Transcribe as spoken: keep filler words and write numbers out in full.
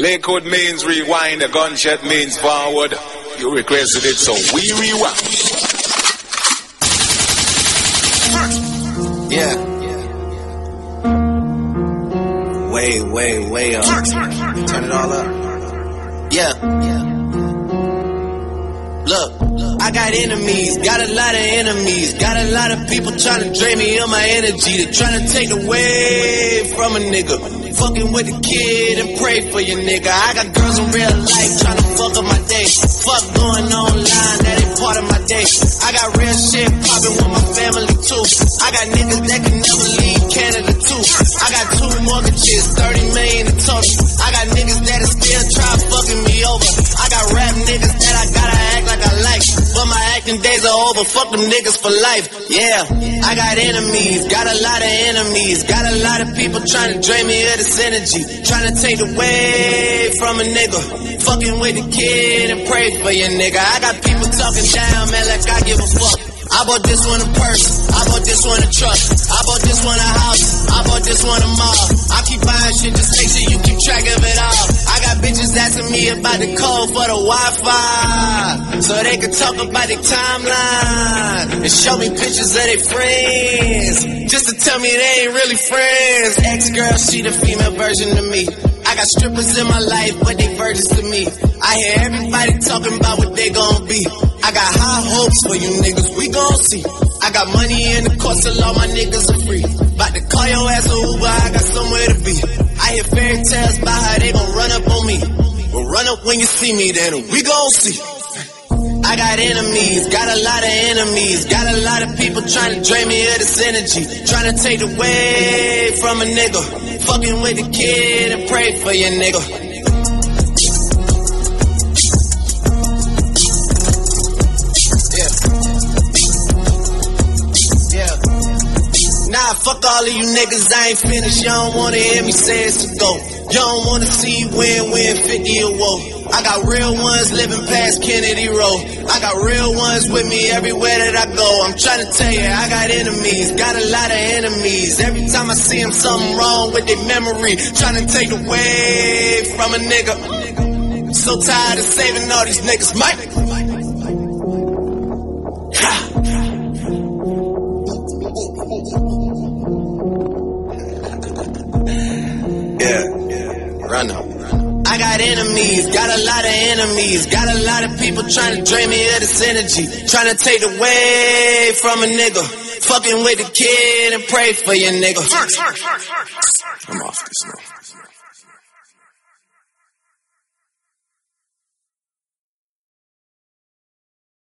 Lakewood means rewind, the gunshot means forward. You requested it, so we rewind. Yeah. Way, way, way up. Turn it all up. Yeah. Look, I got enemies, got a lot of enemies, got a lot of people trying to drain me of my energy. They're trying to take away from a nigga. Fucking with the kid and pray for your nigga. I got girls in real life trying to fuck up my day. Fuck going online, that ain't part of my day. I got real shit popping with my family too. I got niggas that can never leave Canada too. I got two mortgages, thirty million in total. I got niggas that'll still try fucking me over. I got rap niggas that I gotta act like I like, but my acting days are over. Fuck them niggas for life. Yeah, I got enemies, got a lot of enemies, got a lot of people trying to drain me of this energy, trying to take away from a nigga. Fucking with the kid and pray for your nigga. I got people talking down, man, like I give a fuck. I bought this one a purse, I bought this one a truck, I bought this one a house, I bought this one a mall. I keep buying shit, just make sure you keep track of it all. I got bitches asking me about the code for the Wi-Fi, so they can talk about their timeline and show me pictures of their friends, just to tell me they ain't really friends. Ex-girl, she the female version of me. I got strippers in my life, but they virgins to me. I hear everybody talking about what they gon' be. I got high hopes for you niggas, we gon' see. I got money in the course, so all my niggas are free. About to call your ass a Uber, I got somewhere to be. I hear fairy tales about how they gon' run up on me. Well, run up when you see me, then we gon' see. I got enemies, got a lot of enemies, got a lot of people trying to drain me of this energy, trying to take away from a nigga. Fucking with the kid and pray for your nigga. Nah, fuck all of you niggas, I ain't finished. You don't wanna hear me say it's to go. You don't wanna see win, win, fifty or woe. I got real ones living past Kennedy Road. I got real ones with me everywhere that I go. I'm trying to tell you, I got enemies, got a lot of enemies. Every time I see them, something wrong with their memory. Trying to take away from a nigga. So tired of saving all these niggas, Mike. Ha. Yeah, run up. I got enemies, got a lot of enemies, got a lot of people trying to drain me of this energy, trying to take away from a nigga. Fucking with the kid and pray for your nigga. I'm off this now.